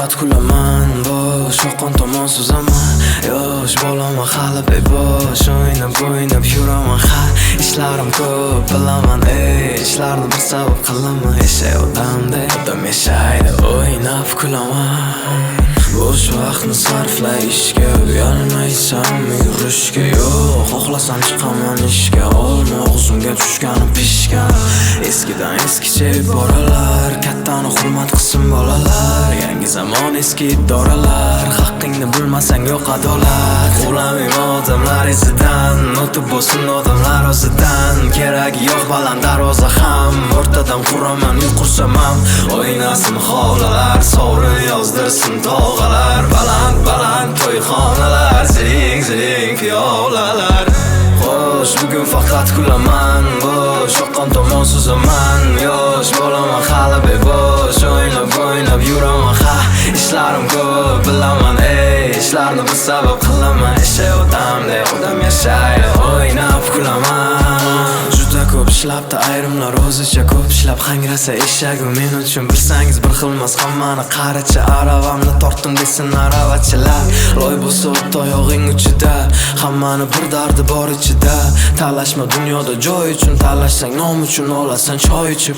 faqat kulaman, bosh oqqan tomon suzaman. Yosh bolaman hali bebosh, o'ynab yuraman ha. Ishlarim ko'p bilaman, ishlarni bir sabab qilaman. Yashayotgandek odam yashaydi, o'ynab kulaman. Bo'sh vaqtni sarflashga uyalmaysan, yurishga yo'q. Xohlasam chiqaman ishga, olma og'zimga tushgani pishgan. Eskidan eskicha iboralar, kattani hurmat qilsin bolalar. Yangi zamon eski idoralar, haqqingni bilmasang yo'q adolat. Qo'lamayman odamlar izidan, o'tib bo'lsin odamlar o'zidan. Keragi yo'q baland darvoza ham, o'rtadan quraman yuqursam ham. O'ynasin hovlilar, sovrin yozdirsin tog'alar. Baland to'yxonalar, ziring piyolalar. Xo'sh, bugun faqat kulaman, bo'sh oqqan tomon suzaman. Yosh bolaman hali bebosh, o'ynab yuraman ha. Ishlarim ko'p bilaman, ishlarni bir sabab qilaman. Yashayotgandek odam yashaydi, o'ynab kulaman. Juda ko'p ishlabdi ayrimlar, o'zicha ko'p ishlab hangrasa eshagi. Men uchun bilsangiz bir xilmas hammani qaricha. Aravamni tortdim desin aravachilar. Loy bo'lsa o'tdi oyog'ing uchida, hammani bir dardi bor ichida. Talashma dunyoda joy uchun, talashsang nom uchun olasan choy ichib.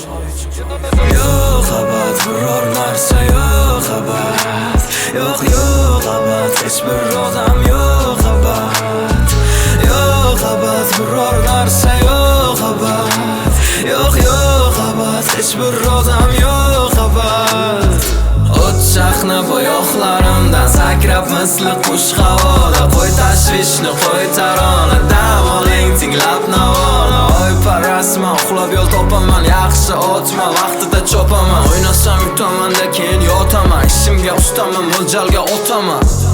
Yo'q abad biror narsa, yo'q abad. Yo'q abad hech bir odam, yo'q abad. Yo'q abad biror narsa, yo'q abad. Yo'q abad hech bir odam, yo'q abad. O't chaqnab oyoqlarimdan sakrab misli qush havoda. Qo'y tashvishni, qo'y tarona, dam oling tinglab navona. Oy parasman, uxlab yo'l topaman, yaxshi otma vaqtida chopaman. O'ynasam yutaman-da keyin yotaman, ishimga ustaman, mo'ljalga o'taman.